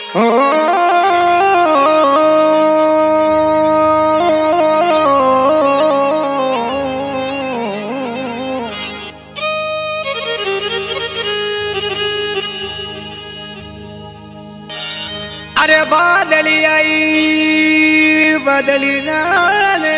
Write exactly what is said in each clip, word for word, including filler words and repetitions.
अरे बादली आई बादली नाने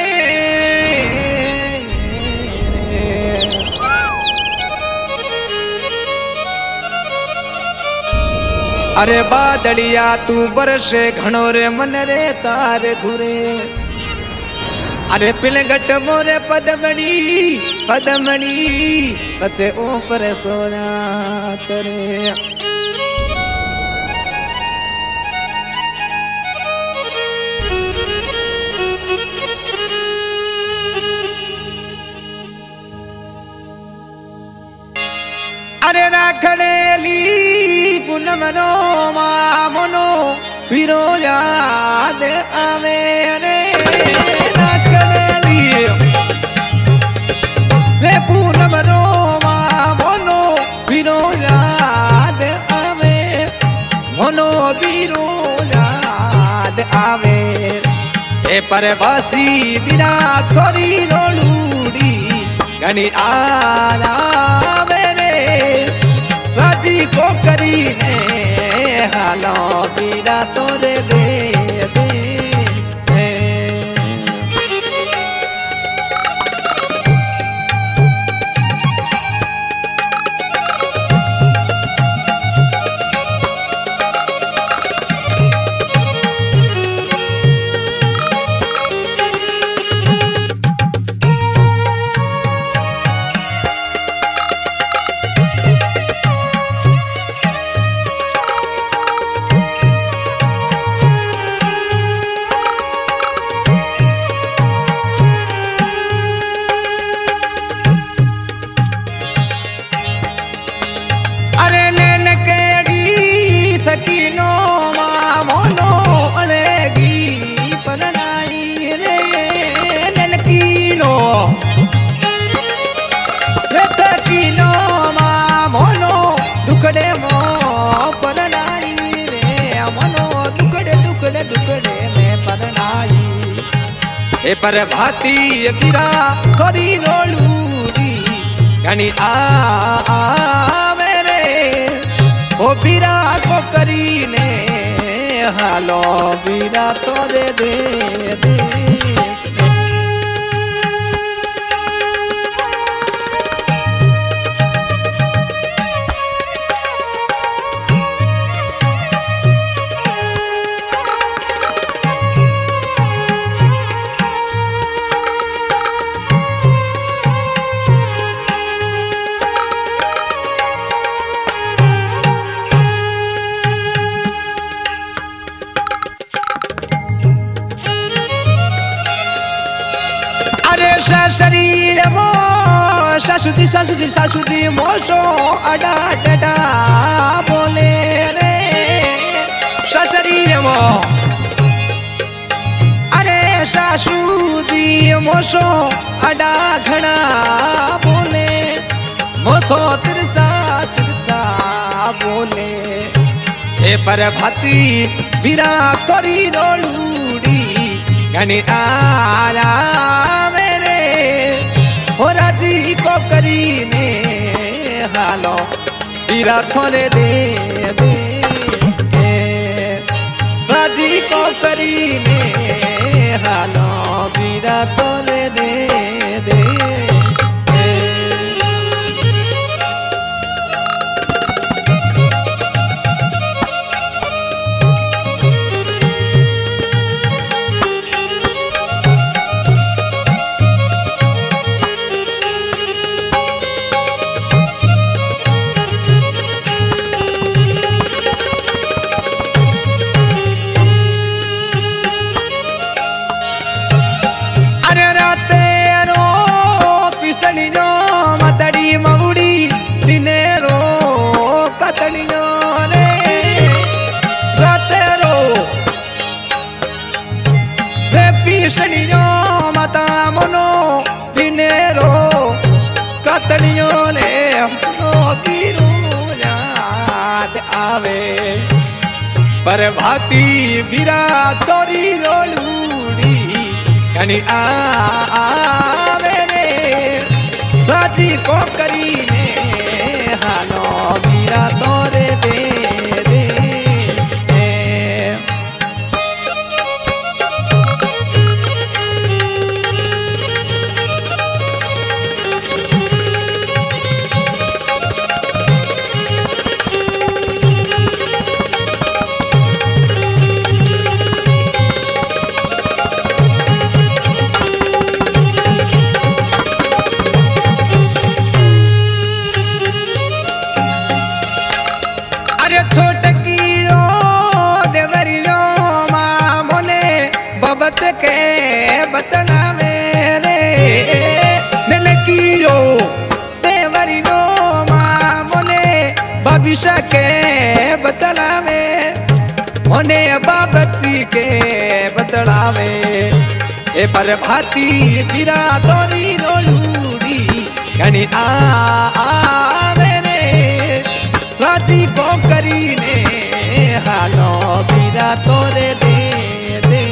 अरे बादलिया तू बरसे घणो रे मन रे तारे घुरे अरे पिलगट मोरे पदमणी पदमणी पचे ऊपर सोना करे अरे राखड़ेली पूनम नो मामनो फिरो याद आवे रे राखड़ेली रे पूनम नो मामनो फिरो याद आवे मनो फिरो याद आवे ए परवासी बिना थोड़ी रोलूड़ी घनी आला राजी को करीने हालो बीरा तोरे दे दे कीनो मामोनो अलेगी परनाई रे नलकीनो सेत कीनो मामोनो दुखड़े मो परनाई रे मनो दुखड़े दुखड़े दुखड़े में परनाई ए पर भाती बिरा थोड़ी रोलूड़ी घनी आ मेरे ओ बीरा को करीने हालो बीरा तोरे दे दे शरीर मो सासुदी सासुदी सासुदी मोसो अडा डडा बोले रे शरीर मो अरे सासुदी मोसो अडा घना बोले मोसो तिरसा तिरसा बोले ए पर भाती बिरा तोरी रोलूड़ी घनी आला हो राजी को करीने हालो बीरा थोड़े दे दे राजी को करीने हालो बीरा थोड़े दे दे शनियो माता मनो दिनेरो कतनियो ने हमको तीरू याद आवे पर भाती बीरा तोरी रोलूड़ी यानी आवे रे राजी को करीने हालो बीरा तोरे दे दे के बतना मेरे ननकियो देवरी नो मामोने भविष्य के बतला में मोने बाबती के बतलावे ए पर भाती बीरा तोरी रोलूड़ी यानी आ आवे रे राजी को करीने हालो बीरा तोरे दे दे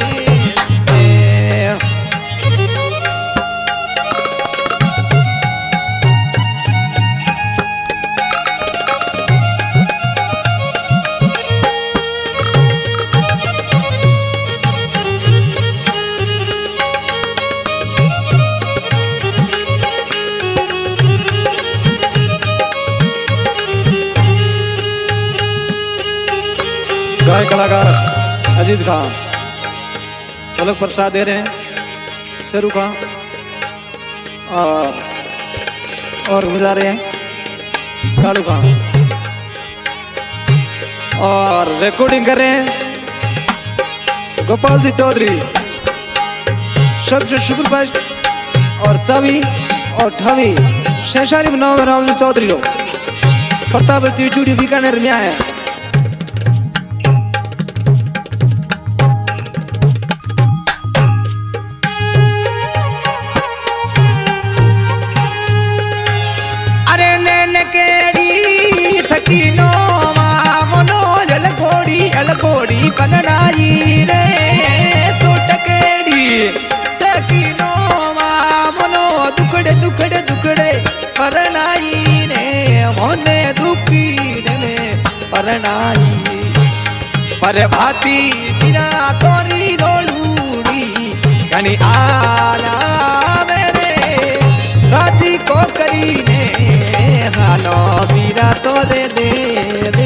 गायक कलाकार अजीज खान पलक प्रसाद दे रहे हैं शेरू खान और और बजा रहे हैं कालू खान और रिकॉर्डिंग कर रहे हैं गोपाल जी चौधरी सबसे सुपरफास्ट और चावी और ठवी शैशारी नाम राम जी चौधरी लोग प्रताप स्टूडियो बीकानेर में आए हैं। अलगोड़ी बननाई रे टोटकेड़ी तकीनो मामनो दुखड़े दुखड़े दुखड़े परनाई रे मोने दुखीड़े में परनाई पर भाती बिना तोरी रोलूड़ी यानी आला मेरे राजी को करीने हालो बीरा तोरे दे